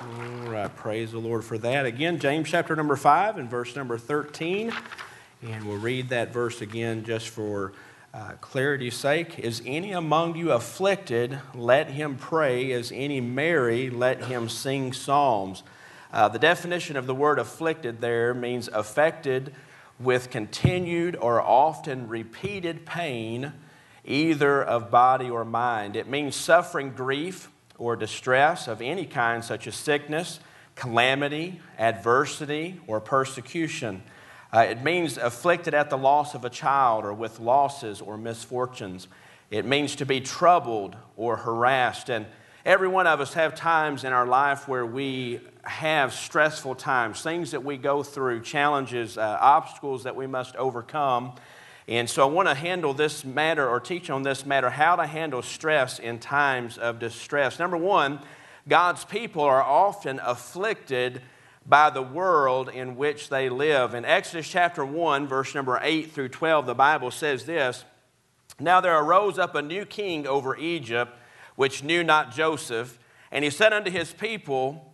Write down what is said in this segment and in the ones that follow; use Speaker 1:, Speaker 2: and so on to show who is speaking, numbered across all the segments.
Speaker 1: All right, praise the Lord for that. Again, James chapter number 5 and verse number 13. And we'll read that verse again just for clarity's sake. Is any among you afflicted? Let him pray. Is any merry? Let him sing psalms. The definition of the word afflicted there means affected with continued or often repeated pain, either of body or mind. It means suffering grief or distress of any kind, such as sickness, calamity, adversity, or persecution. It means afflicted at the loss of a child or with losses or misfortunes. It means to be troubled or harassed. And every one of us have times in our life where we have stressful times, things that we go through, challenges, obstacles that we must overcome. And so I want to handle this matter or teach on this matter, how to handle stress in times of distress. Number one, God's people are often afflicted by the world in which they live. In Exodus chapter 1, verse number 8 through 12, the Bible says this: Now there arose up a new king over Egypt, which knew not Joseph. And he said unto his people,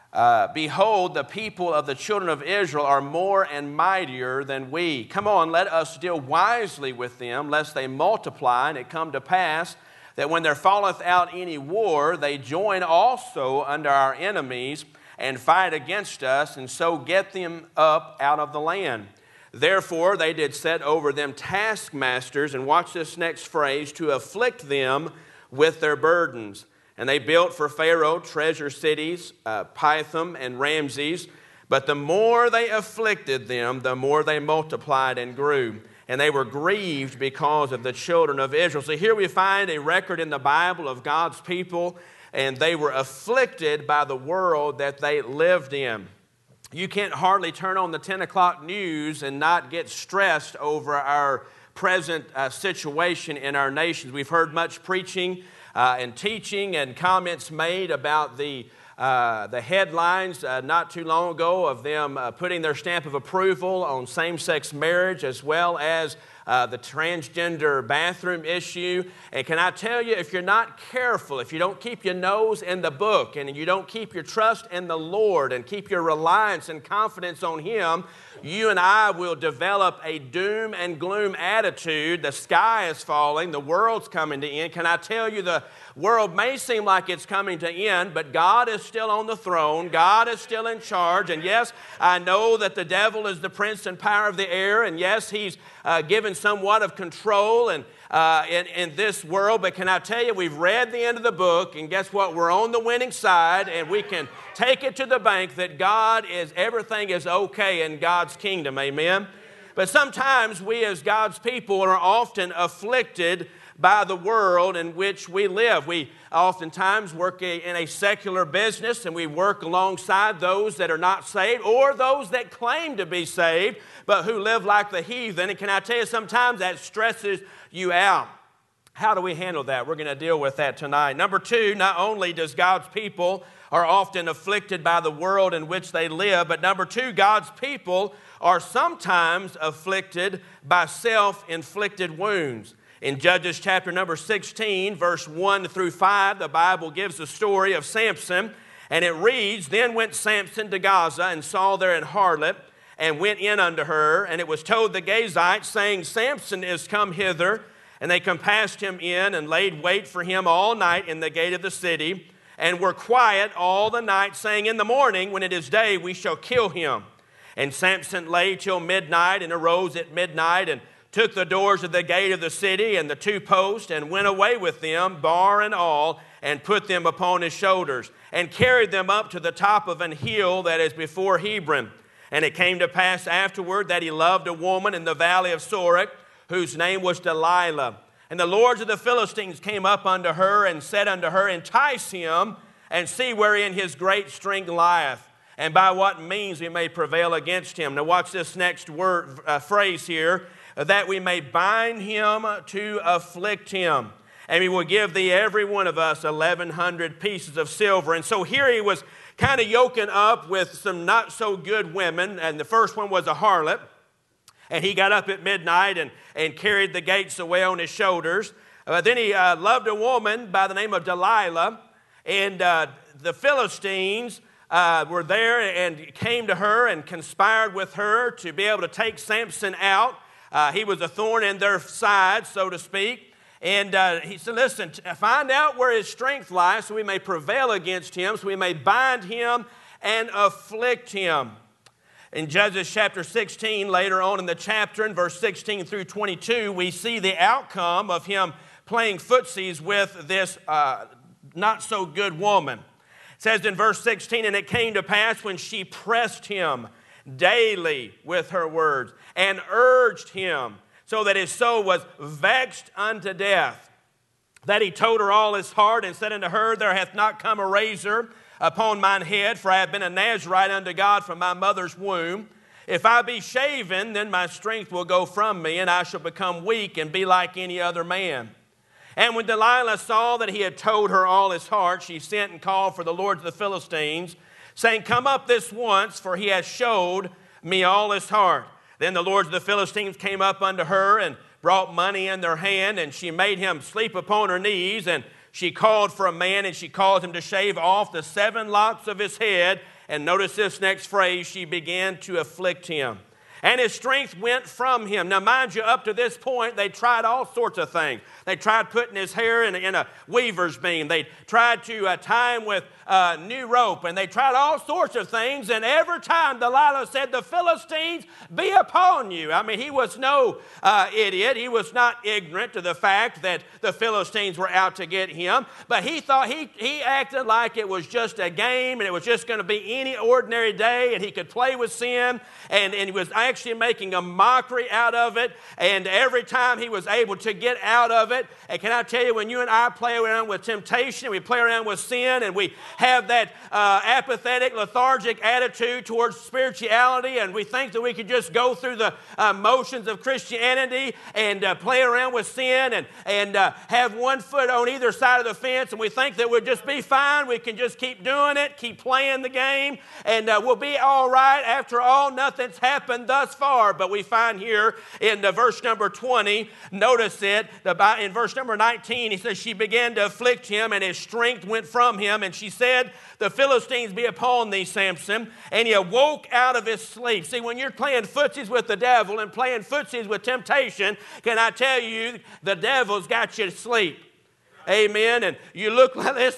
Speaker 1: Behold, the people of the children of Israel are more and mightier than we. Come on, let us deal wisely with them, lest they multiply, and it come to pass that when there falleth out any war, they join also under our enemies, and fight against us, and so get them up out of the land. Therefore they did set over them taskmasters, and watch this next phrase, to afflict them with their burdens. And they built for Pharaoh treasure cities, Pithom and Ramses. But the more they afflicted them, the more they multiplied and grew. And they were grieved because of the children of Israel. So here we find a record in the Bible of God's people, and they were afflicted by the world that they lived in. You can't hardly turn on the 10 o'clock news and not get stressed over our present situation in our nations. We've heard much preaching and teaching and comments made about the headlines not too long ago of them putting their stamp of approval on same-sex marriage, as well as the transgender bathroom issue. And can I tell you, if you're not careful, if you don't keep your nose in the book and you don't keep your trust in the Lord and keep your reliance and confidence on Him, you and I will develop a doom and gloom attitude. The sky is falling, the world's coming to end. Can I tell you, the world may seem like it's coming to end, but God is still on the throne. God is still in charge. And yes, I know that the devil is the prince and power of the air. And yes, he's given somewhat of control in this world. But can I tell you, we've read the end of the book, and guess what? We're on the winning side, and we can take it to the bank that everything is okay in God's kingdom. Amen? But sometimes we as God's people are often afflicted by the world in which we live. We oftentimes work in a secular business, and we work alongside those that are not saved or those that claim to be saved but who live like the heathen. And can I tell you, sometimes that stresses you out. How do we handle that? We're going to deal with that tonight. Number two, not only does God's people are often afflicted by the world in which they live, but number two, God's people are sometimes afflicted by self-inflicted wounds. In Judges chapter number 16, verse 1 through 5, the Bible gives the story of Samson, and it reads, Then went Samson to Gaza, and saw there an harlot, and went in unto her, and it was told the Gazites, saying, Samson is come hither. And they compassed him in, and laid wait for him all night in the gate of the city, and were quiet all the night, saying, In the morning, when it is day, we shall kill him. And Samson lay till midnight, and arose at midnight, and took the doors of the gate of the city and the two posts, and went away with them, bar and all, and put them upon his shoulders, and carried them up to the top of an hill that is before Hebron. And it came to pass afterward that he loved a woman in the valley of Sorek, whose name was Delilah. And the lords of the Philistines came up unto her, and said unto her, Entice him, and see wherein his great strength lieth, and by what means we may prevail against him. Now watch this next phrase here, that we may bind him to afflict him. And we will give thee every one of us 1,100 pieces of silver. And so here he was kind of yoking up with some not so good women. And the first one was a harlot. And he got up at midnight and carried the gates away on his shoulders. Then he loved a woman by the name of Delilah. And the Philistines were there and came to her and conspired with her to be able to take Samson out. He was a thorn in their side, so to speak. And he said, listen, find out where his strength lies so we may prevail against him, so we may bind him and afflict him. In Judges chapter 16, later on in the chapter, in verse 16 through 22, we see the outcome of him playing footsies with this not-so-good woman. It says in verse 16, and it came to pass when she pressed him daily with her words and urged him, so that his soul was vexed unto death, that he told her all his heart and said unto her, there hath not come a razor upon mine head, for I have been a Nazarite unto God from my mother's womb. If I be shaven, then my strength will go from me, and I shall become weak and be like any other man. And when Delilah saw that he had told her all his heart, she sent and called for the lords of the Philistines, saying, come up this once, for he has showed me all his heart. Then the lords of the Philistines came up unto her and brought money in their hand, and she made him sleep upon her knees, and she called for a man, and she caused him to shave off the 7 locks of his head. And notice this next phrase, she began to afflict him. And his strength went from him. Now, mind you, up to this point, they tried all sorts of things. They tried putting his hair in a weaver's beam. They tried to tie him with new rope. And they tried all sorts of things. And every time Delilah said, the Philistines be upon you. I mean, he was no idiot. He was not ignorant to the fact that the Philistines were out to get him. But he thought he acted like it was just a game and it was just going to be any ordinary day and he could play with sin. And he was actually making a mockery out of it. And every time he was able to get out of it. And can I tell you, when you and I play around with temptation, we play around with sin, and we have that apathetic, lethargic attitude towards spirituality, and we think that we could just go through the motions of Christianity and play around with sin and have one foot on either side of the fence, and we think that we'll just be fine. We can just keep doing it, keep playing the game, and we'll be all right. After all, nothing's happened thus far. But we find here in verse number 20, notice it, in verse number 19, he says, she began to afflict him, and his strength went from him. And she said, the Philistines be upon thee, Samson. And he awoke out of his sleep. See, when you're playing footsies with the devil and playing footsies with temptation, can I tell you, the devil's got you to sleep. Amen. And you look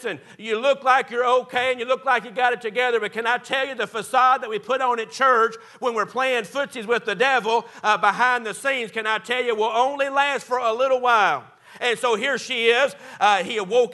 Speaker 1: like you're okay and you look like you got it together. But can I tell you, the facade that we put on at church when we're playing footsies with the devil behind the scenes, can I tell you, will only last for a little while. And so here she is. He awoke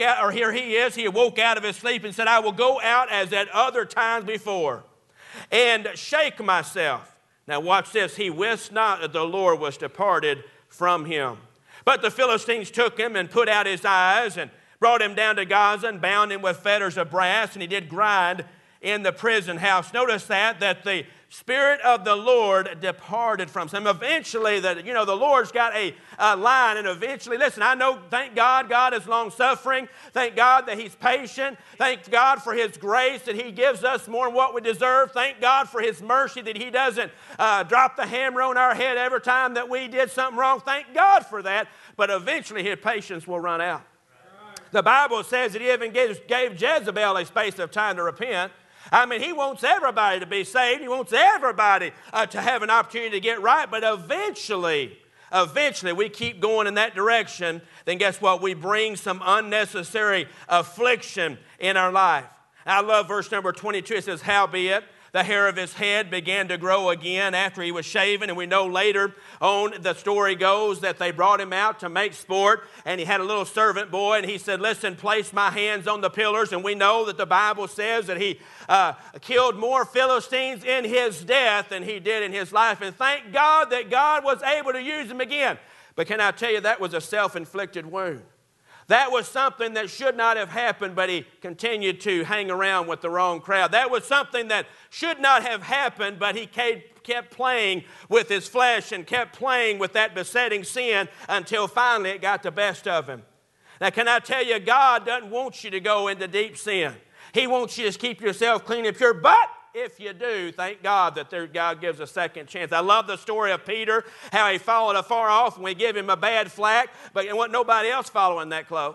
Speaker 1: out of his sleep and said, I will go out as at other times before and shake myself. Now watch this. He wist not that the Lord was departed from him. But the Philistines took him and put out his eyes and brought him down to Gaza and bound him with fetters of brass, and he did grind in the prison house. Notice that the Spirit of the Lord departed from him. Eventually, the Lord's got a line, and eventually, listen, I know, thank God, God is long-suffering. Thank God that He's patient. Thank God for His grace that He gives us more than what we deserve. Thank God for His mercy that He doesn't drop the hammer on our head every time that we did something wrong. Thank God for that. But eventually, His patience will run out. The Bible says that He even gave Jezebel a space of time to repent. I mean, He wants everybody to be saved. He wants everybody to have an opportunity to get right. But eventually we keep going in that direction, then guess what? We bring some unnecessary affliction in our life. I love verse number 22. It says, howbeit, the hair of his head began to grow again after he was shaven. And we know later on the story goes that they brought him out to make sport. And he had a little servant boy. And he said, listen, place my hands on the pillars. And we know that the Bible says that he killed more Philistines in his death than he did in his life. And thank God that God was able to use him again. But can I tell you, that was a self-inflicted wound. That was something that should not have happened, but he continued to hang around with the wrong crowd. That was something that should not have happened, but he kept playing with his flesh and kept playing with that besetting sin until finally it got the best of him. Now, can I tell you, God doesn't want you to go into deep sin. He wants you to keep yourself clean and pure, but if you do, thank God that God gives a second chance. I love the story of Peter, how he followed afar off and we give him a bad flack, but there wasn't nobody else following that close.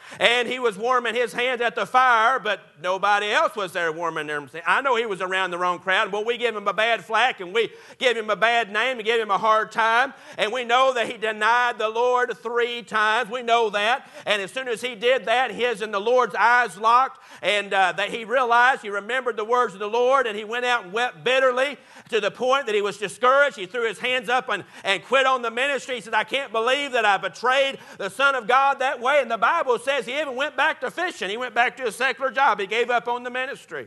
Speaker 1: And he was warming his hands at the fire, but nobody else was there warming their hands. I know he was around the wrong crowd. Well, we give him a bad flack, and we give him a bad name, and give him a hard time. And we know that he denied the Lord 3 times. We know that. And as soon as he did that, his and the Lord's eyes locked, and that he realized, he remembered the words of the Lord, and he went out and wept bitterly to the point that he was discouraged. He threw his hands up and quit on the ministry. He said, I can't believe that I betrayed the Son of God that way. And the Bible says he even went back to fishing. He went back to a secular job. He gave up on the ministry.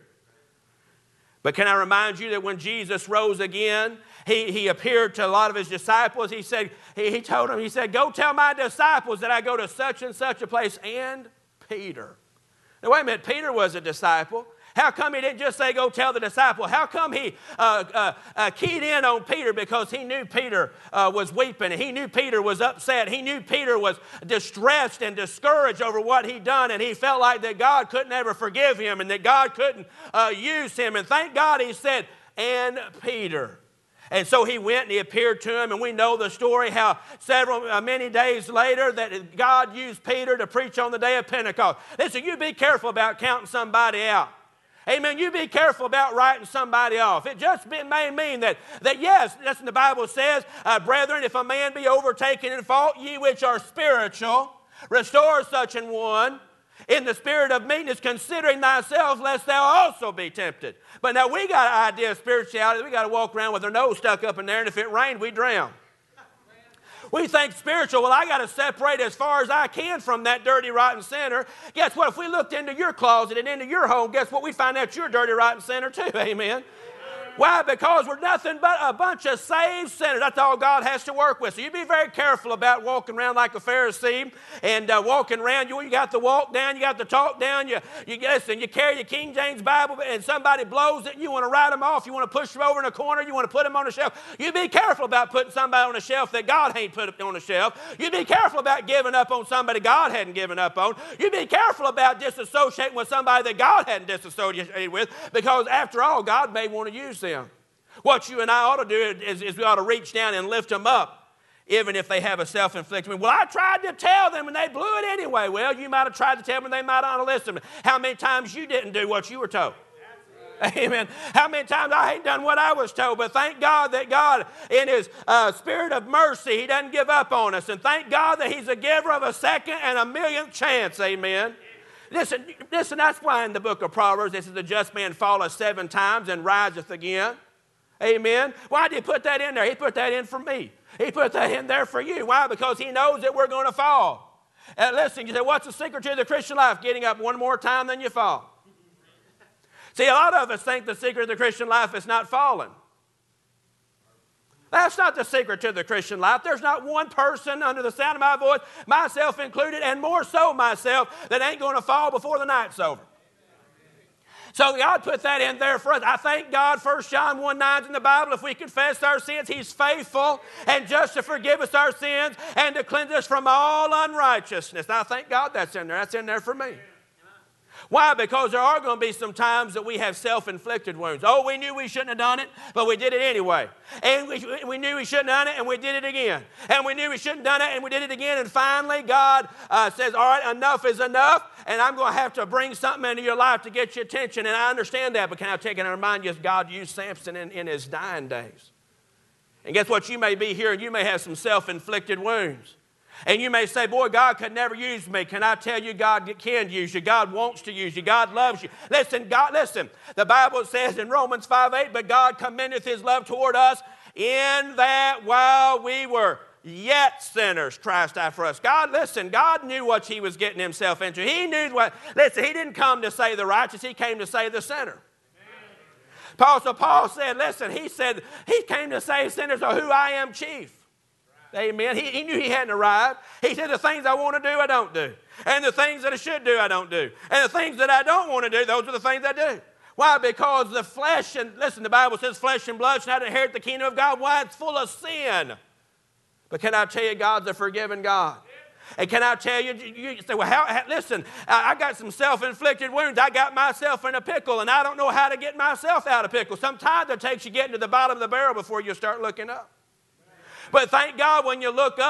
Speaker 1: But can I remind you that when Jesus rose again, he appeared to a lot of his disciples. He said, he told them, he said, go tell my disciples that I go to such and such a place, and Peter. Now wait a minute, Peter was a disciple. How come he didn't just say, go tell the disciple? How come he keyed in on Peter? Because he knew Peter was weeping. And he knew Peter was upset. He knew Peter was distressed and discouraged over what he'd done. And he felt like that God couldn't ever forgive him and that God couldn't use him. And thank God he said, and Peter. And so he went and he appeared to him, and we know the story how many days later that God used Peter to preach on the day of Pentecost. Listen, you be careful about counting somebody out. Amen. You be careful about writing somebody off. It just may mean that yes, that's what the Bible says, brethren, if a man be overtaken in fault, ye which are spiritual, restore such an one in the spirit of meekness, considering thyself, lest thou also be tempted. But now we got an idea of spirituality. We got to walk around with our nose stuck up in there, and if it rained, we drown. We think spiritual, well, I got to separate as far as I can from that dirty, rotten sinner. Guess what? If we looked into your closet and into your home, guess what? We find out you're a dirty, rotten sinner too. Amen. Why? Because we're nothing but a bunch of saved sinners. That's all God has to work with. So you be very careful about walking around like a Pharisee and walking around. You got the walk down, you got the talk down. You listen, you carry your King James Bible and somebody blows it and you want to write them off. You want to push them over in a corner. You want to put them on a shelf. You be careful about putting somebody on a shelf that God ain't put on a shelf. You be careful about giving up on somebody God hadn't given up on. You be careful about disassociating with somebody that God hadn't disassociated with, because after all, God may want to use them. What you and I ought to do is we ought to reach down and lift them up, even if they have a self-inflicted. Well, I tried to tell them and they blew it anyway. Well, you might have tried to tell them and they might not have listened. How many times you didn't do what you were told? Amen. How many times I ain't done what I was told, but thank God that God, in His spirit of mercy, He doesn't give up on us. And thank God that He's a giver of a second and a millionth chance. Amen. Listen, that's why in the book of Proverbs, it says, the just man falleth 7 times and riseth again. Amen. Why did He put that in there? He put that in for me. He put that in there for you. Why? Because He knows that we're going to fall. And listen, you say, what's the secret to the Christian life? Getting up one more time than you fall. See, a lot of us think the secret of the Christian life is not falling. That's not the secret to the Christian life. There's not one person under the sound of my voice, myself included, and more so myself, that ain't going to fall before the night's over. So God put that in there for us. I thank God, 1 John 1:9 in the Bible, if we confess our sins, He's faithful and just to forgive us our sins and to cleanse us from all unrighteousness. Now, I thank God that's in there. That's in there for me. Why? Because there are going to be some times that we have self-inflicted wounds. Oh, we knew we shouldn't have done it, but we did it anyway. And we knew we shouldn't have done it, and we did it again. And we knew we shouldn't have done it, and we did it again. And finally, God says, all right, enough is enough, and I'm going to have to bring something into your life to get your attention. And I understand that, but can I take it and remind you, God used Samson in his dying days. And guess what? You may be here, and you may have some self-inflicted wounds. And you may say, boy, God could never use me. Can I tell you, God can use you. God wants to use you. God loves you. Listen, the Bible says in Romans 5:8, but God commendeth His love toward us in that while we were yet sinners, Christ died for us. God knew what He was getting Himself into. He knew He didn't come to save the righteous. He came to save the sinner. Apostle Paul said, He came to save sinners, of who I am chief. Amen. He knew he hadn't arrived. He said, the things I want to do, I don't do. And the things that I should do, I don't do. And the things that I don't want to do, those are the things I do. Why? Because the flesh, and listen, the Bible says flesh and blood shall not inherit the kingdom of God. Why? It's full of sin. But can I tell you, God's a forgiving God. And can I tell you, you say, well, listen, I got some self-inflicted wounds. I got myself in a pickle, and I don't know how to get myself out of pickle. Sometimes it takes you getting to the bottom of the barrel before you start looking up. But thank God when you look up,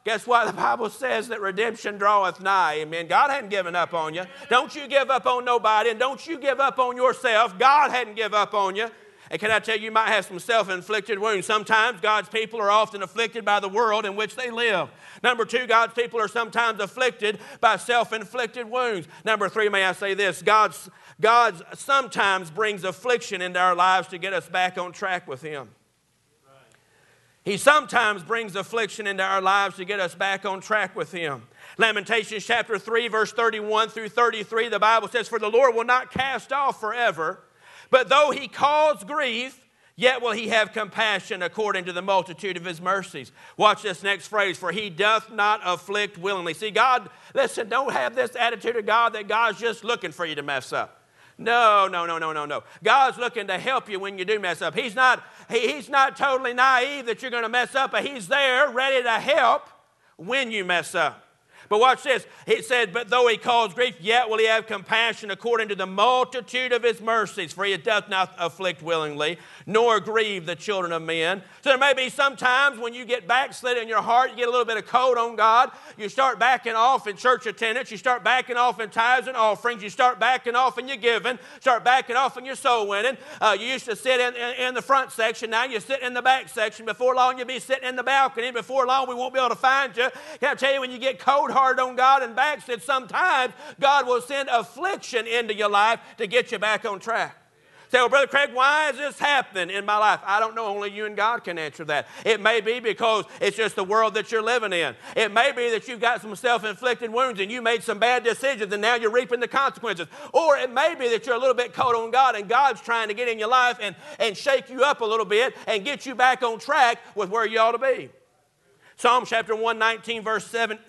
Speaker 1: guess what? The Bible says that redemption draweth nigh. Amen. God hadn't given up on you. Don't you give up on nobody, and don't you give up on yourself. God hadn't given up on you. And can I tell you, you might have some self-inflicted wounds. Sometimes God's people are often afflicted by the world in which they live. Number two, God's people are sometimes afflicted by self-inflicted wounds. Number three, may I say this, God sometimes brings affliction into our lives to get us back on track with Him. He sometimes brings affliction into our lives to get us back on track with Him. Lamentations chapter 3, verse 31 through 33, the Bible says, "For the Lord will not cast off forever, but though He cause grief, yet will He have compassion according to the multitude of His mercies." Watch this next phrase, "For He doth not afflict willingly." See, God, listen, don't have this attitude of God that God's just looking for you to mess up. No. God's looking to help you when you do mess up. He's not totally naive that you're going to mess up, but He's there ready to help when you mess up. But watch this. It said, "But though He cause grief, yet will He have compassion according to the multitude of His mercies. For He doth not afflict willingly, nor grieve the children of men." So there may be some times when you get backslid in your heart, you get a little bit of cold on God. You start backing off in church attendance. You start backing off in tithes and offerings. You start backing off in your giving. Start backing off in your soul winning. You used to sit in the front section. Now you sit in the back section. Before long, you'll be sitting in the balcony. Before long, we won't be able to find you. Can I tell you, when you get cold-hearted on God and backslid, sometimes God will send affliction into your life to get you back on track. Say, "Well, Brother Craig, why is this happening in my life?" I don't know. Only you and God can answer that. It may be because it's just the world that you're living in. It may be that you've got some self-inflicted wounds and you made some bad decisions and now you're reaping the consequences. Or it may be that you're a little bit cold on God and God's trying to get in your life and shake you up a little bit and get you back on track with where you ought to be. Psalm chapter 119, verse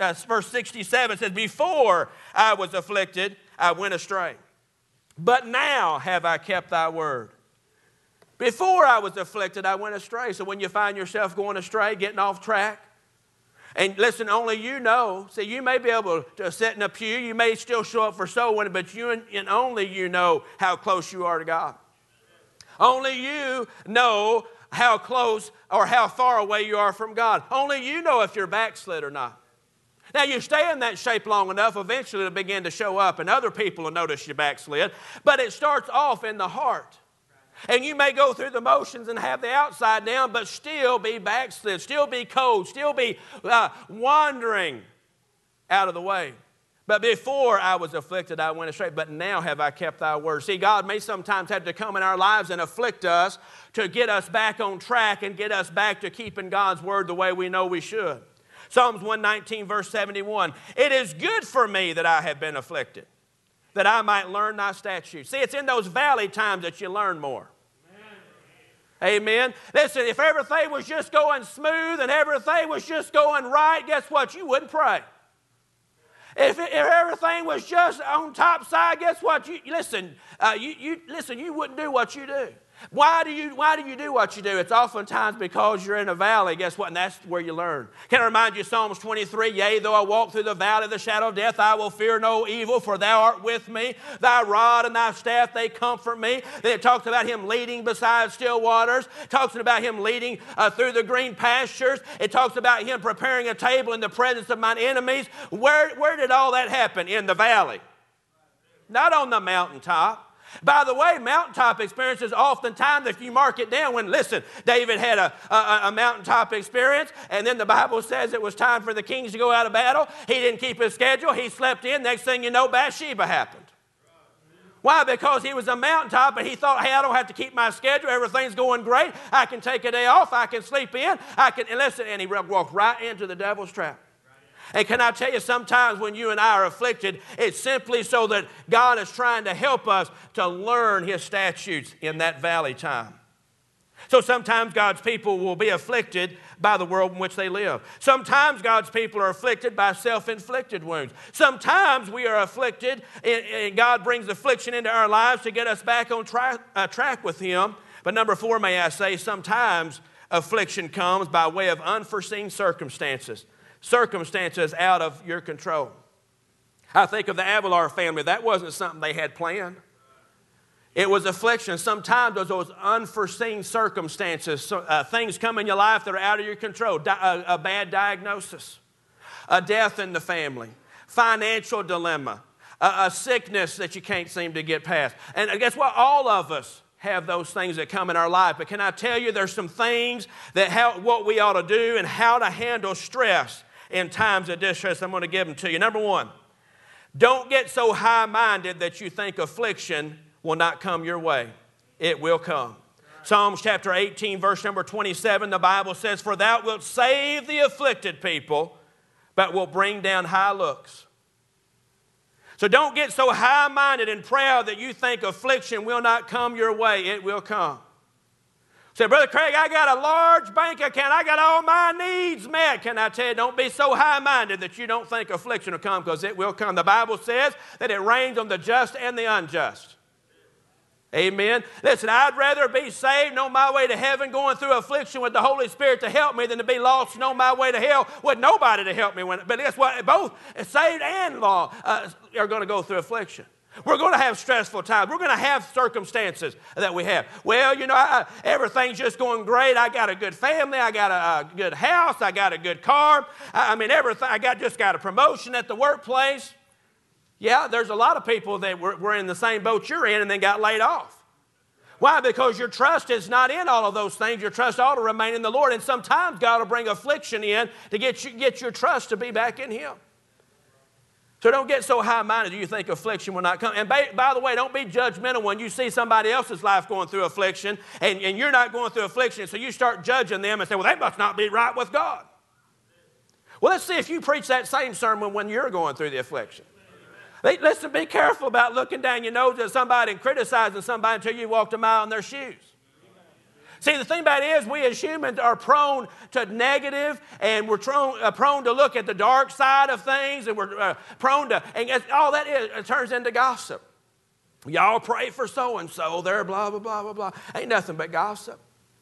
Speaker 1: 67 says, "Before I was afflicted, I went astray. But now have I kept thy word." Before I was afflicted, I went astray. So when you find yourself going astray, getting off track, and listen, only you know. See, you may be able to sit in a pew. You may still show up for soul winning, but you and only you know how close you are to God. Only you know how close or how far away you are from God. Only you know if you're backslid or not. Now, you stay in that shape long enough, eventually it'll begin to show up, and other people will notice you backslid. But it starts off in the heart. And you may go through the motions and have the outside down, but still be backslid, still be cold, still be wandering out of the way. "But before I was afflicted, I went astray, but now have I kept thy word." See, God may sometimes have to come in our lives and afflict us to get us back on track and get us back to keeping God's word the way we know we should. Psalms 119, verse 71, "It is good for me that I have been afflicted, that I might learn thy statutes." See, it's in those valley times that you learn more. Amen. Listen, if everything was just going smooth and everything was just going right, guess what? You wouldn't pray. If everything was just on top side, guess what? You wouldn't do what you do. Why do you do what you do? It's oftentimes because you're in a valley. Guess what? And that's where you learn. Can I remind you, Psalms 23, "Yea, though I walk through the valley of the shadow of death, I will fear no evil, for thou art with me. Thy rod and thy staff, they comfort me." Then it talks about Him leading beside still waters. It talks about Him leading through the green pastures. It talks about Him preparing a table in the presence of mine enemies. Where did all that happen? In the valley. Not on the mountaintop. By the way, mountaintop experiences oftentimes, if you mark it down, listen, David had a mountaintop experience, and then the Bible says it was time for the kings to go out of battle. He didn't keep his schedule. He slept in. Next thing you know, Bathsheba happened. Why? Because he was a mountaintop, and he thought, hey, I don't have to keep my schedule. Everything's going great. I can take a day off. I can sleep in. And he walked right into the devil's trap. And can I tell you, sometimes when you and I are afflicted, it's simply so that God is trying to help us to learn His statutes in that valley time. So sometimes God's people will be afflicted by the world in which they live. Sometimes God's people are afflicted by self-inflicted wounds. Sometimes we are afflicted, and God brings affliction into our lives to get us back on track with Him. But number 4, may I say, sometimes affliction comes by way of unforeseen circumstances. Circumstances out of your control. I think of the Aguilar family. That wasn't something they had planned. It was affliction. Sometimes those unforeseen circumstances, things come in your life that are out of your control. A bad diagnosis. a death in the family, financial dilemma, a sickness that you can't seem to get past. And guess what? All of us have those things that come in our life. But can I tell you, there's some things what we ought to do and how to handle stress in times of distress. I'm going to give them to you. Number one, don't get so high-minded that you think affliction will not come your way. It will come. Psalms chapter 18, verse number 27, the Bible says, "For thou wilt save the afflicted people, but will bring down high looks." So don't get so high-minded and proud that you think affliction will not come your way. It will come. Say, "Brother Craig, I got a large bank account. I got all my needs met." Can I tell you, don't be so high-minded that you don't think affliction will come, because it will come. The Bible says that it rains on the just and the unjust. Amen. Listen, I'd rather be saved and on my way to heaven going through affliction with the Holy Spirit to help me than to be lost and on my way to hell with nobody to help me. But guess what? Both saved and lost are going to go through affliction. We're going to have stressful times. We're going to have circumstances that we have. Well, everything's just going great. I got a good family. I got a good house. I got a good car. Everything. Just got a promotion at the workplace. Yeah, there's a lot of people that were in the same boat you're in and then got laid off. Why? Because your trust is not in all of those things. Your trust ought to remain in the Lord. And sometimes God will bring affliction in to get your trust to be back in Him. So don't get so high-minded you think affliction will not come. And by the way, don't be judgmental when you see somebody else's life going through affliction and you're not going through affliction. So you start judging them and say, "Well, they must not be right with God." Well, let's see if you preach that same sermon when you're going through the affliction. Listen, be careful about looking down your nose at somebody and criticizing somebody until you walked a mile in their shoes. See, the thing about it is we as humans are prone to negative, and we're prone to look at the dark side of things, and we're prone to, and all that is, it turns into gossip. Y'all pray for so-and-so, they're blah, blah, blah, blah, blah. Ain't nothing but gossip.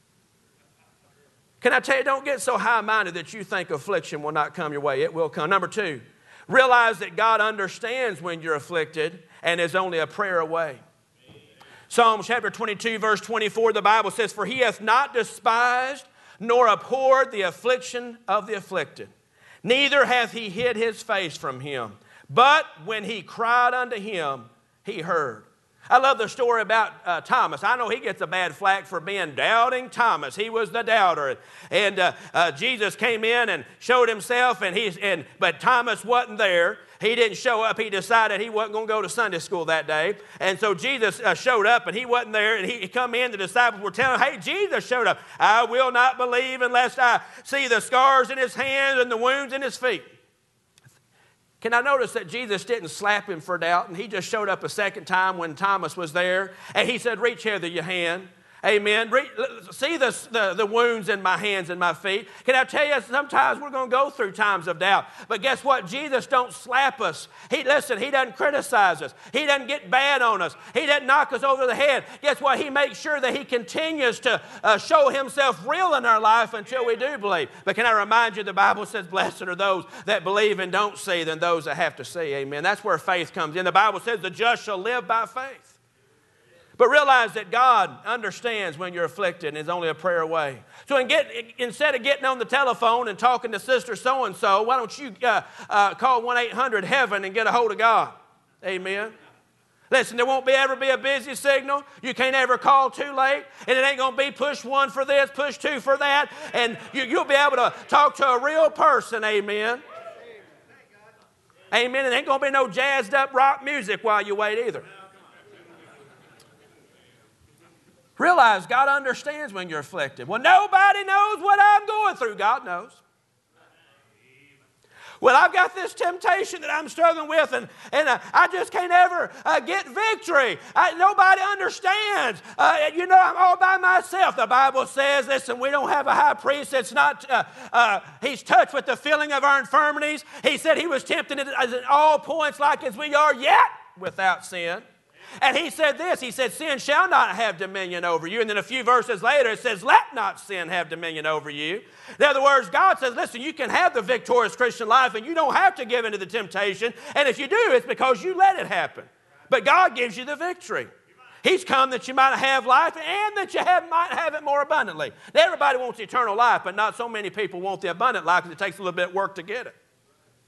Speaker 1: Can I tell you, don't get so high-minded that you think affliction will not come your way. It will come. Number two, realize that God understands when you're afflicted and is only a prayer away. Psalm chapter 22, verse 24, the Bible says, "For He hath not despised nor abhorred the affliction of the afflicted, neither hath He hid His face from him. But when he cried unto Him, He heard." I love the story about Thomas. I know he gets a bad flack for being doubting Thomas. He was the doubter. And Jesus came in and showed Himself, but Thomas wasn't there. He didn't show up. He decided he wasn't going to go to Sunday school that day. And so Jesus showed up, and he wasn't there. And he come in, the disciples were telling him, "Hey, Jesus showed up. I will not believe unless I see the scars in His hands and the wounds in His feet." Can I notice that Jesus didn't slap him for doubt, and He just showed up a second time when Thomas was there, and He said, "Reach hither your hand." Amen. See the wounds in my hands and my feet. Can I tell you, sometimes we're going to go through times of doubt. But guess what? Jesus don't slap us. He doesn't criticize us. He doesn't get bad on us. He doesn't knock us over the head. Guess what? He makes sure that He continues to show Himself real in our life until we do believe. But can I remind you, the Bible says, "Blessed are those that believe and don't see than those that have to see." Amen. That's where faith comes in. The Bible says the just shall live by faith. But realize that God understands when you're afflicted and is only a prayer away. So instead of getting on the telephone and talking to Sister so-and-so, why don't you call 1-800-HEAVEN and get a hold of God? Amen. Listen, there won't ever be a busy signal. You can't ever call too late. And it ain't going to be push 1 for this, push 2 for that. And you'll be able to talk to a real person. Amen. Amen. And ain't going to be no jazzed up rock music while you wait either. Realize God understands when you're afflicted. Well, nobody knows what I'm going through. God knows. Well, I've got this temptation that I'm struggling with, and I just can't ever get victory. Nobody understands. I'm all by myself. The Bible says, listen, we don't have a high priest that's not, He's touched with the feeling of our infirmities. He said He was tempted at all points like as we are, yet without sin. And He said this, He said, "Sin shall not have dominion over you." And then a few verses later it says, "Let not sin have dominion over you." In other words, God says, listen, you can have the victorious Christian life and you don't have to give into the temptation. And if you do, it's because you let it happen. But God gives you the victory. He's come that you might have life and that you might have it more abundantly. Now, everybody wants eternal life, but not so many people want the abundant life because it takes a little bit of work to get it.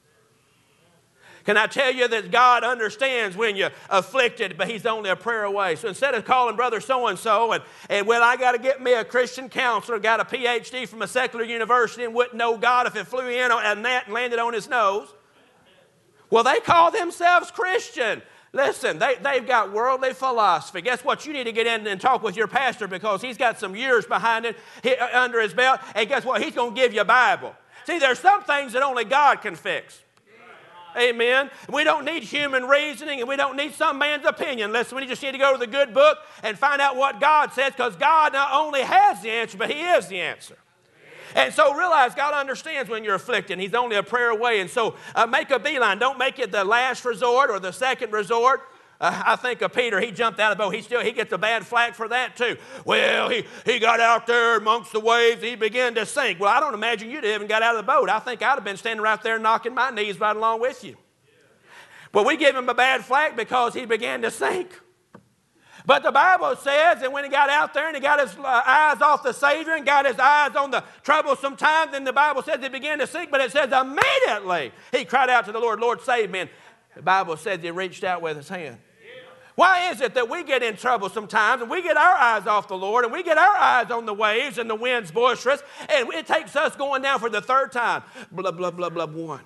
Speaker 1: Can I tell you that God understands when you're afflicted, but he's only a prayer away. So instead of calling brother so-and-so and well, I got to get me a Christian counselor, got a PhD from a secular university and wouldn't know God if it flew in on a gnat and landed on his nose. Well, they call themselves Christian. Listen, they've got worldly philosophy. Guess what? You need to get in and talk with your pastor because he's got some years behind it, under his belt. And guess what? He's going to give you a Bible. See, there's some things that only God can fix. Amen. We don't need human reasoning and we don't need some man's opinion. Listen, we just need to go to the good book and find out what God says because God not only has the answer, but he is the answer. And so realize God understands when you're afflicted. He's only a prayer away. And so make a beeline. Don't make it the last resort or the second resort. I think of Peter. He jumped out of the boat. He gets a bad flack for that too. Well, he got out there amongst the waves. He began to sink. Well, I don't imagine you'd even got out of the boat. I think I'd have been standing right there knocking my knees right along with you. But we give him a bad flack because he began to sink. But the Bible says that when he got out there and he got his eyes off the Savior and got his eyes on the troublesome times, then the Bible says he began to sink, but it says immediately he cried out to the Lord, Lord, save me. And the Bible says he reached out with his hand. Why is it that we get in trouble sometimes and we get our eyes off the Lord and we get our eyes on the waves and the wind's boisterous and it takes us going down for the third time? Blah, blah, blah, blah, one.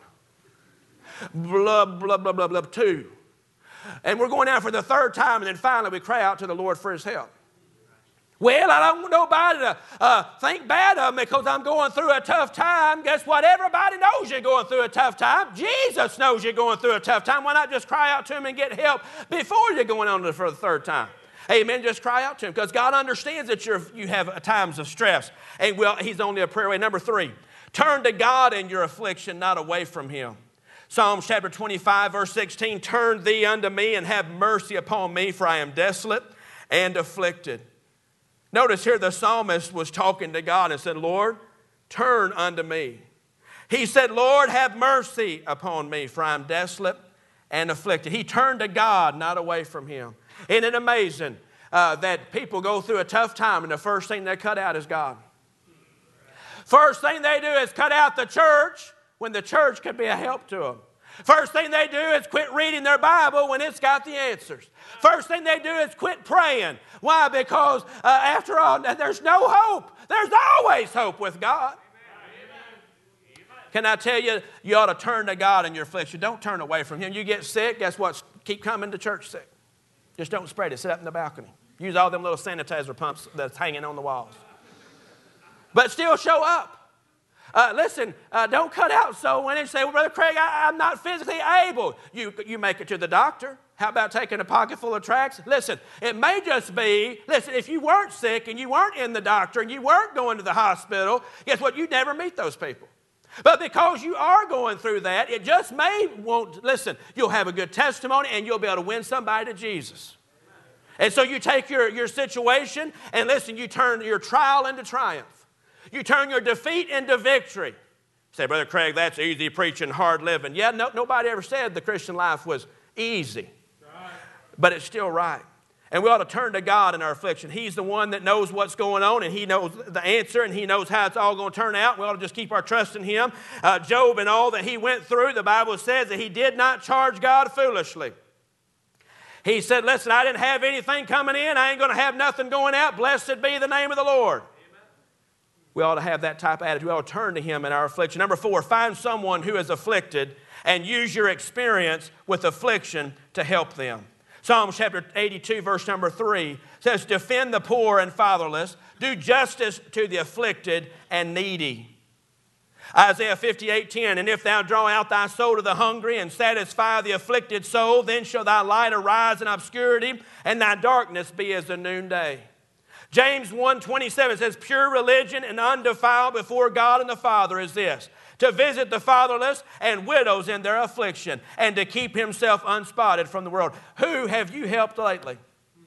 Speaker 1: Blah, blah, blah, blah, blah, two. And we're going down for the third time and then finally we cry out to the Lord for his help. Well, I don't want nobody to think bad of me because I'm going through a tough time. Guess what? Everybody knows you're going through a tough time. Jesus knows you're going through a tough time. Why not just cry out to him and get help before you're going on for the third time? Amen. Just cry out to him because God understands that you have times of stress. And well, he's only a prayer away. Number 3, turn to God in your affliction, not away from him. Psalms chapter 25, verse 16, turn thee unto me and have mercy upon me, for I am desolate and afflicted. Notice here the psalmist was talking to God and said, Lord, turn unto me. He said, Lord, have mercy upon me, for I am desolate and afflicted. He turned to God, not away from him. Isn't it amazing that people go through a tough time and the first thing they cut out is God? First thing they do is cut out the church when the church could be a help to them. First thing they do is quit reading their Bible when it's got the answers. First thing they do is quit praying. Why? Because after all, there's no hope. There's always hope with God. Can I tell you, you ought to turn to God in your affliction. Don't turn away from him. You get sick, guess what? Keep coming to church sick. Just don't spread it. Sit up in the balcony. Use all them little sanitizer pumps that's hanging on the walls. But still show up. Listen, don't cut out so when they say, well, Brother Craig, I'm not physically able. You make it to the doctor. How about taking a pocket full of tracts? Listen, it may just be, if you weren't sick and you weren't in the doctor and you weren't going to the hospital, guess what? You'd never meet those people. But because you are going through that, it just may you'll have a good testimony and you'll be able to win somebody to Jesus. And so you take your situation and you turn your trial into triumph. You turn your defeat into victory. You say, Brother Craig, that's easy preaching, hard living. Yeah, nobody ever said the Christian life was easy. Right. But it's still right. And we ought to turn to God in our affliction. He's the one that knows what's going on, and he knows the answer, and he knows how it's all going to turn out. We ought to just keep our trust in him. Job and all that he went through, the Bible says that he did not charge God foolishly. He said, listen, I didn't have anything coming in. I ain't going to have nothing going out. Blessed be the name of the Lord. We ought to have that type of attitude. We ought to turn to him in our affliction. Number 4, find someone who is afflicted and use your experience with affliction to help them. Psalms chapter 82, verse number 3 says, defend the poor and fatherless, do justice to the afflicted and needy. Isaiah 58:10, and if thou draw out thy soul to the hungry and satisfy the afflicted soul, then shall thy light arise in obscurity and thy darkness be as the noonday. James 1:27 says, pure religion and undefiled before God and the Father is this, to visit the fatherless and widows in their affliction and to keep himself unspotted from the world. Who have you helped lately?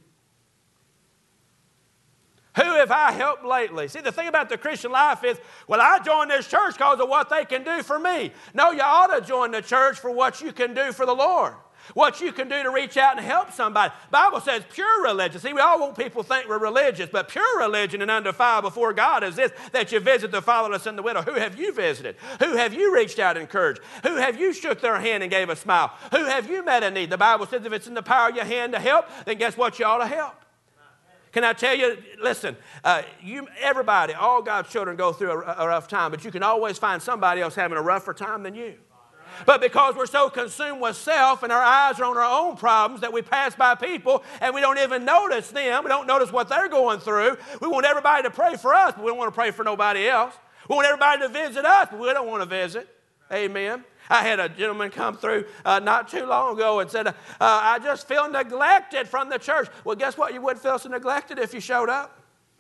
Speaker 1: Who have I helped lately? See, the thing about the Christian life is, well, I joined this church because of what they can do for me. No, you ought to join the church for what you can do for the Lord. What you can do to reach out and help somebody. The Bible says pure religion. See, we all want people to think we're religious, but pure religion and undefiled before God is this, that you visit the fatherless and the widow. Who have you visited? Who have you reached out and encouraged? Who have you shook their hand and gave a smile? Who have you met a need? The Bible says if it's in the power of your hand to help, then guess what? You ought to help. Can I tell you, listen, everybody, all God's children go through a rough time, but you can always find somebody else having a rougher time than you. But because we're so consumed with self and our eyes are on our own problems that we pass by people and we don't even notice them, we don't notice what they're going through. We want everybody to pray for us, but we don't want to pray for nobody else. We want everybody to visit us, but we don't want to visit. Amen. I had a gentleman come through not too long ago and said, I just feel neglected from the church. Well, guess what? You wouldn't feel so neglected if you showed up.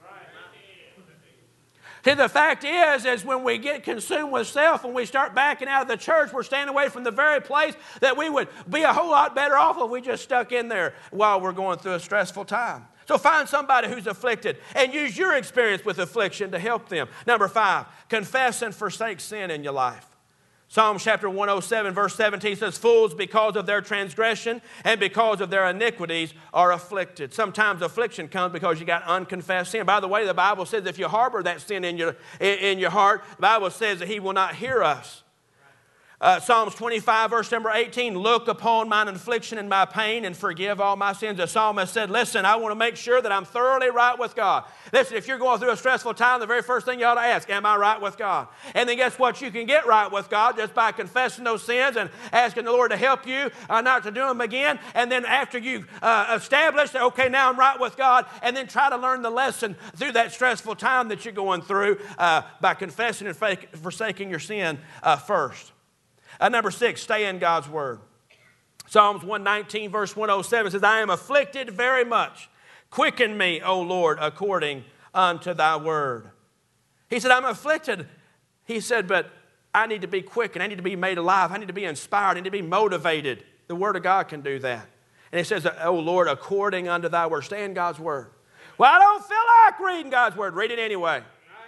Speaker 1: See, the fact is when we get consumed with self and we start backing out of the church, we're staying away from the very place that we would be a whole lot better off if we just stuck in there while we're going through a stressful time. So find somebody who's afflicted and use your experience with affliction to help them. Number 5, confess and forsake sin in your life. Psalm chapter 107 verse 17 says, fools because of their transgression and because of their iniquities are afflicted. Sometimes affliction comes because you got unconfessed sin. By the way, the Bible says if you harbor that sin in your heart, the Bible says that he will not hear us. Psalms 25 verse number 18, look upon mine affliction and my pain and forgive all my sins. The psalmist said, listen, I want to make sure that I'm thoroughly right with God. Listen, if you're going through a stressful time, the very first thing you ought to ask, am I right with God? And then guess what? You can get right with God just by confessing those sins and asking the Lord to help you not to do them again. And then after you establish that, okay, now I'm right with God, and then try to learn the lesson through that stressful time that you're going through by confessing and forsaking your sin first. Number 6, stay in God's word. Psalms 119 verse 107 says, I am afflicted very much. Quicken me, O Lord, according unto thy word. He said, I'm afflicted. He said, but I need to be quickened. I need to be made alive. I need to be inspired. I need to be motivated. The word of God can do that. And he says, O Lord, according unto thy word. Stay in God's word. Well, I don't feel like reading God's word. Read it anyway.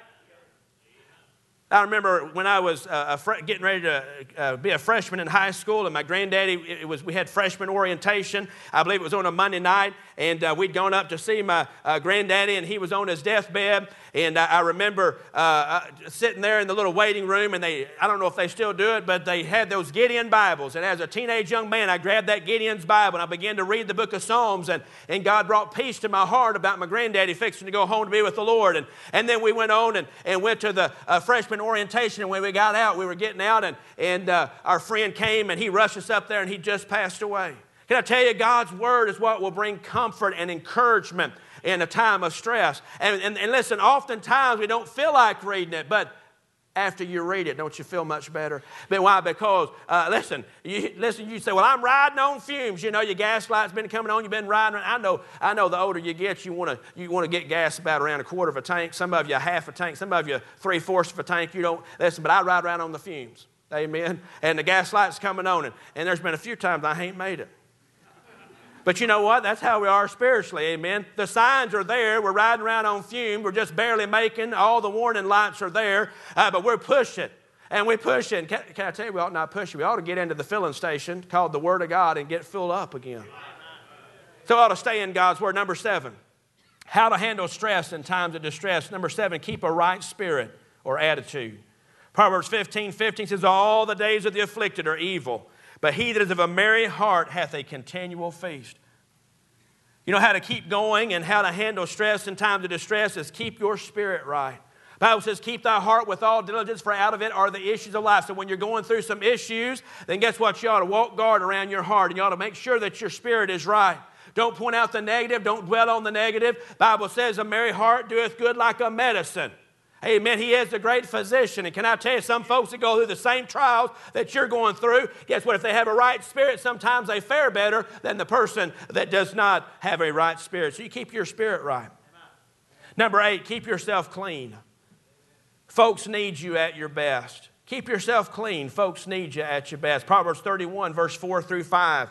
Speaker 1: I remember when I was getting ready to be a freshman in high school, and my granddaddy, we had freshman orientation. I believe it was on a Monday night, and we'd gone up to see my granddaddy, and he was on his deathbed. And I remember sitting there in the little waiting room, and I don't know if they still do it, but they had those Gideon Bibles. And as a teenage young man, I grabbed that Gideon's Bible, and I began to read the book of Psalms, and God brought peace to my heart about my granddaddy fixing to go home to be with the Lord. And then we went on and went to the freshman orientation, and when we got out, we were getting out, and our friend came, and he rushed us up there, and he just passed away. Can I tell you, God's word is what will bring comfort and encouragement in a time of stress. And listen, oftentimes we don't feel like reading it, but after you read it, don't you feel much better? But why? Because, listen, you say, well, I'm riding on fumes. You know, your gas light's been coming on, you've been riding. I know the older you get, you want to get gas about around a quarter of a tank. Some of you half a tank. Some of you 3/4 of a tank. You don't, listen, but I ride around on the fumes. Amen? And the gas light's coming on, and there's been a few times I ain't made it. But you know what? That's how we are spiritually, amen? The signs are there. We're riding around on fumes. We're just barely making. All the warning lights are there, but we're pushing. And we push it. Can I tell you, we ought not push it. We ought to get into the filling station called the Word of God and get filled up again. So we ought to stay in God's Word. Number 7, how to handle stress in times of distress. Number 7, keep a right spirit or attitude. Proverbs 15:15 says, all the days of the afflicted are evil, but he that is of a merry heart hath a continual feast. You know how to keep going and how to handle stress in times of distress is keep your spirit right. The Bible says, keep thy heart with all diligence, for out of it are the issues of life. So when you're going through some issues, then guess what? You ought to walk guard around your heart, and you ought to make sure that your spirit is right. Don't point out the negative. Don't dwell on the negative. The Bible says, a merry heart doeth good like a medicine. Amen. He is the great physician. And can I tell you, some folks that go through the same trials that you're going through, guess what? If they have a right spirit, sometimes they fare better than the person that does not have a right spirit. So you keep your spirit right. Number 8, keep yourself clean. Folks need you at your best. Keep yourself clean. Folks need you at your best. Proverbs 31, verse 4 through 5.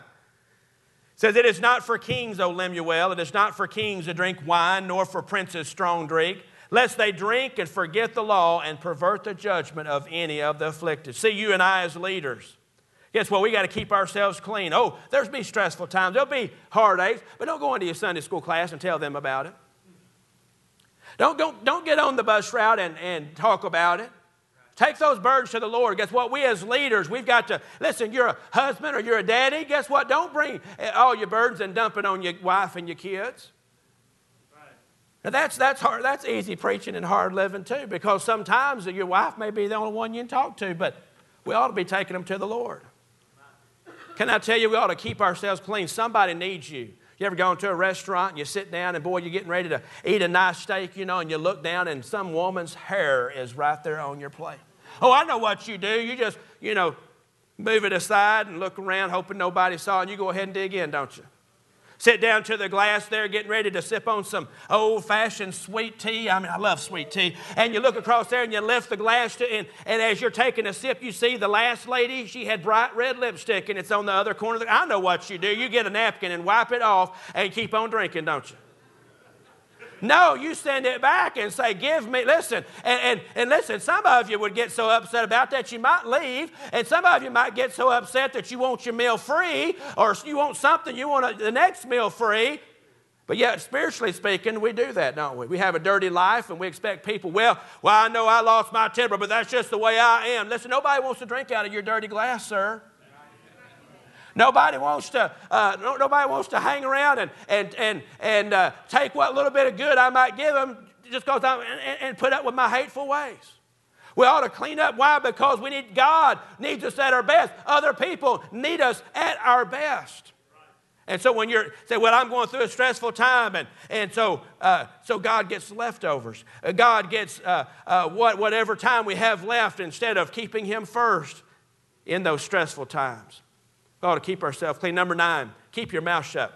Speaker 1: Says, it is not for kings, O Lemuel, it is not for kings to drink wine, nor for princes strong drink, lest they drink and forget the law and pervert the judgment of any of the afflicted. See, you and I as leaders, Guess what? We got to keep ourselves clean. Oh, there's be stressful times. There'll be heartaches, but don't go into your Sunday school class and tell them about it. Don't get on the bus route and talk about it. Take those burdens to the Lord. Guess what? We as leaders, we've got to, listen, you're a husband or you're a daddy. Guess what? Don't bring all your burdens and dump it on your wife and your kids. Now that's hard. That's easy preaching and hard living too, because sometimes your wife may be the only one you can talk to, but we ought to be taking them to the Lord. Can I tell you, we ought to keep ourselves clean. Somebody needs you. You ever gone to a restaurant and you sit down and boy, you're getting ready to eat a nice steak, and you look down and some woman's hair is right there on your plate. Oh, I know what you do. You just, move it aside and look around hoping nobody saw it, and you go ahead and dig in, don't you? Sit down to the glass there getting ready to sip on some old-fashioned sweet tea. I love sweet tea. And you look across there and you lift the glass, and as you're taking a sip, you see the last lady, she had bright red lipstick, and it's on the other corner. I know what you do. You get a napkin and wipe it off and keep on drinking, don't you? No, you send it back and say, give me, listen, and listen, some of you would get so upset about that you might leave, and some of you might get so upset that you want your meal free, or you want something, you want the next meal free. But yet, spiritually speaking, we do that, don't we? We have a dirty life, and we expect people, well, I know I lost my temper, but that's just the way I am. Listen, nobody wants to drink out of your dirty glass, sir. Nobody wants to hang around and take what little bit of good I might give them just because and put up with my hateful ways. We ought to clean up. Why? Because God needs us at our best. Other people need us at our best. And so when you're say, well, I'm going through a stressful time, and so God gets leftovers. God gets whatever time we have left instead of keeping Him first in those stressful times. We ought to keep ourselves clean. Number 9, keep your mouth shut.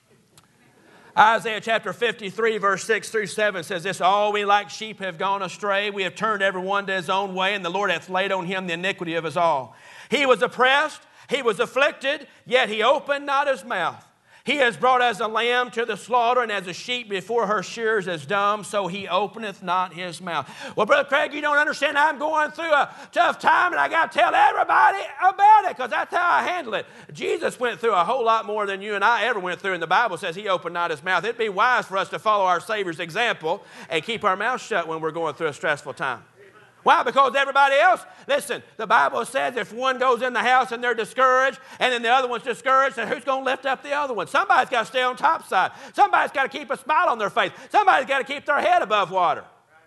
Speaker 1: Isaiah chapter 53, verse 6 through 7 says this, all we like sheep have gone astray. We have turned every one to his own way, and the Lord hath laid on him the iniquity of us all. He was oppressed, he was afflicted, yet he opened not his mouth. He is brought as a lamb to the slaughter, and as a sheep before her shearers is dumb, so he openeth not his mouth. Well, Brother Craig, you don't understand. I'm going through a tough time, and I got to tell everybody about it, because that's how I handle it. Jesus went through a whole lot more than you and I ever went through, and the Bible says he opened not his mouth. It'd be wise for us to follow our Savior's example and keep our mouth shut when we're going through a stressful time. Why? Because everybody else, listen, the Bible says if one goes in the house and they're discouraged, and then the other one's discouraged, then who's going to lift up the other one? Somebody's got to stay on top side. Somebody's got to keep a smile on their face. Somebody's got to keep their head above water.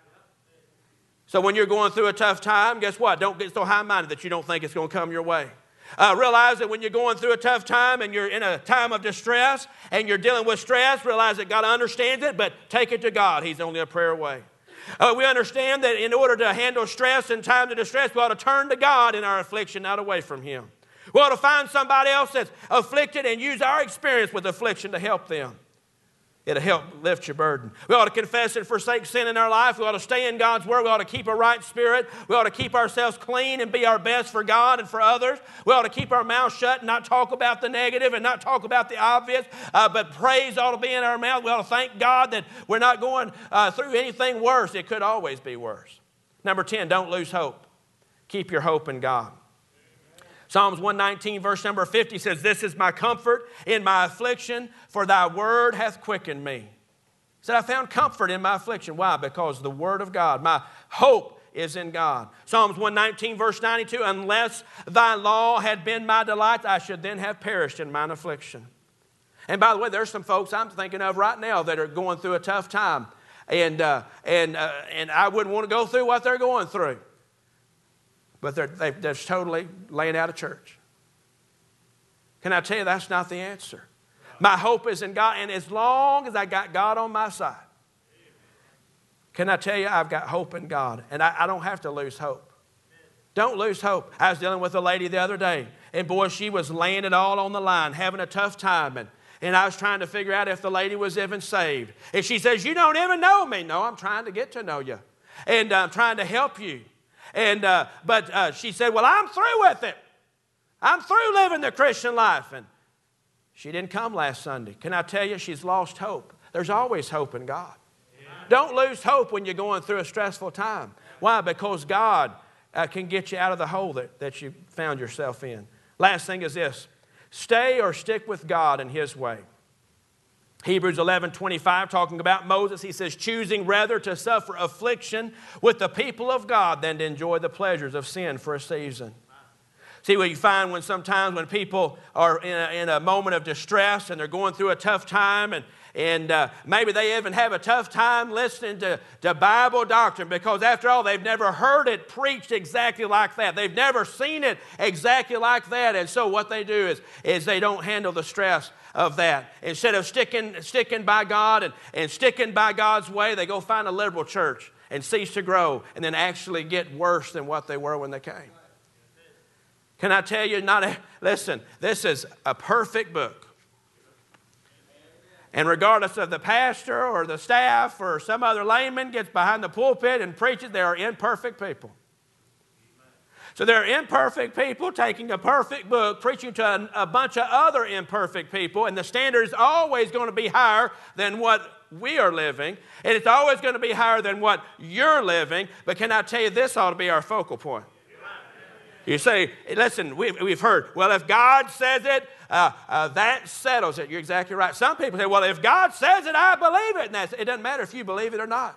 Speaker 1: So when you're going through a tough time, guess what? Don't get so high-minded that you don't think it's going to come your way. Realize that when you're going through a tough time and you're in a time of distress and you're dealing with stress, realize that God understands it, but take it to God. He's only a prayer away. We understand that in order to handle stress in times of distress, we ought to turn to God in our affliction, not away from Him. We ought to find somebody else that's afflicted and use our experience with affliction to help them. It'll help lift your burden. We ought to confess and forsake sin in our life. We ought to stay in God's Word. We ought to keep a right spirit. We ought to keep ourselves clean and be our best for God and for others. We ought to keep our mouth shut and not talk about the negative and not talk about the obvious, but praise ought to be in our mouth. We ought to thank God that we're not going through anything worse. It could always be worse. Number 10, don't lose hope. Keep your hope in God. Psalms 119, verse number 50 says, this is my comfort in my affliction, for thy word hath quickened me. He said, I found comfort in my affliction. Why? Because the word of God, my hope is in God. Psalms 119, verse 92, unless thy law had been my delight, I should then have perished in mine affliction. And by the way, there's some folks I'm thinking of right now that are going through a tough time. And I wouldn't want to go through what they're going through. But they're just totally laying out of church. Can I tell you that's not the answer? My hope is in God, and as long as I got God on my side, can I tell you I've got hope in God, and I don't have to lose hope. Don't lose hope. I was dealing with a lady the other day, and boy, she was laying it all on the line, having a tough time, and I was trying to figure out if the lady was even saved. And she says, you don't even know me. No, I'm trying to get to know you, and I'm trying to help you. But she said, well, I'm through with it. I'm through living the Christian life. And she didn't come last Sunday. Can I tell you, she's lost hope. There's always hope in God. Yeah. Don't lose hope when you're going through a stressful time. Why? Because God can get you out of the hole that you found yourself in. Last thing is this. Stay or stick with God in His way. Hebrews 11:25, talking about Moses, he says, choosing rather to suffer affliction with the people of God than to enjoy the pleasures of sin for a season. See, what you find when sometimes when people are in a moment of distress and they're going through a tough time and maybe they even have a tough time listening to Bible doctrine because after all, they've never heard it preached exactly like that. They've never seen it exactly like that. And so what they do is they don't handle the stress of that. Instead of sticking by God and sticking by God's way, they go find a liberal church and cease to grow and then actually get worse than what they were when they came. Can I tell you, listen, this is a perfect book. And regardless of the pastor or the staff or some other layman gets behind the pulpit and preaches, they are imperfect people. So they're imperfect people taking a perfect book, preaching to a bunch of other imperfect people, and the standard is always going to be higher than what we are living, and it's always going to be higher than what you're living. But can I tell you, this ought to be our focal point. You say, listen, we've heard, well, if God says it, that settles it. You're exactly right. Some people say, well, if God says it, I believe it. And it doesn't matter if you believe it or not.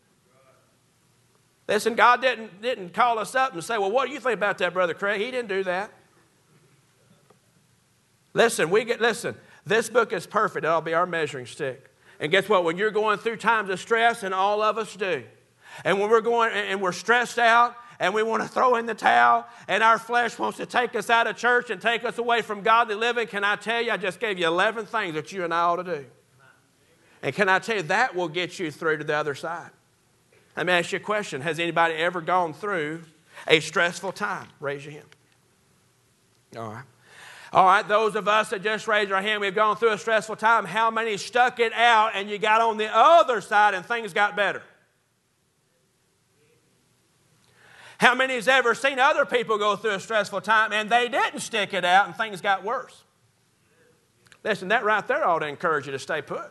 Speaker 1: Listen, God didn't call us up and say, well, what do you think about that, Brother Craig? He didn't do that. Listen, this book is perfect. It'll be our measuring stick. And guess what? When you're going through times of stress, and all of us do, and when we're going and we're stressed out, and we want to throw in the towel, and our flesh wants to take us out of church and take us away from godly living, can I tell you, I just gave you 11 things that you and I ought to do. And can I tell you, that will get you through to the other side. Let me ask you a question. Has anybody ever gone through a stressful time? Raise your hand. All right. All right, those of us that just raised our hand, we've gone through a stressful time. How many stuck it out and you got on the other side and things got better? How many has ever seen other people go through a stressful time and they didn't stick it out and things got worse? Listen, that right there ought to encourage you to stay put.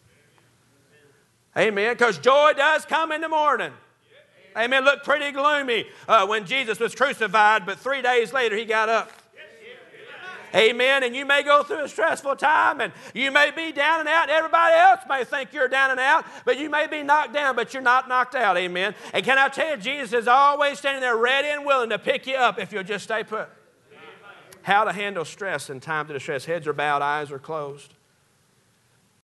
Speaker 1: Amen. Because joy does come in the morning. Amen. Looked pretty gloomy when Jesus was crucified, but 3 days later he got up. Amen. And you may go through a stressful time and you may be down and out. Everybody else may think you're down and out, but you may be knocked down, but you're not knocked out. Amen. And can I tell you, Jesus is always standing there ready and willing to pick you up if you'll just stay put. How to handle stress in times of distress. Heads are bowed, eyes are closed.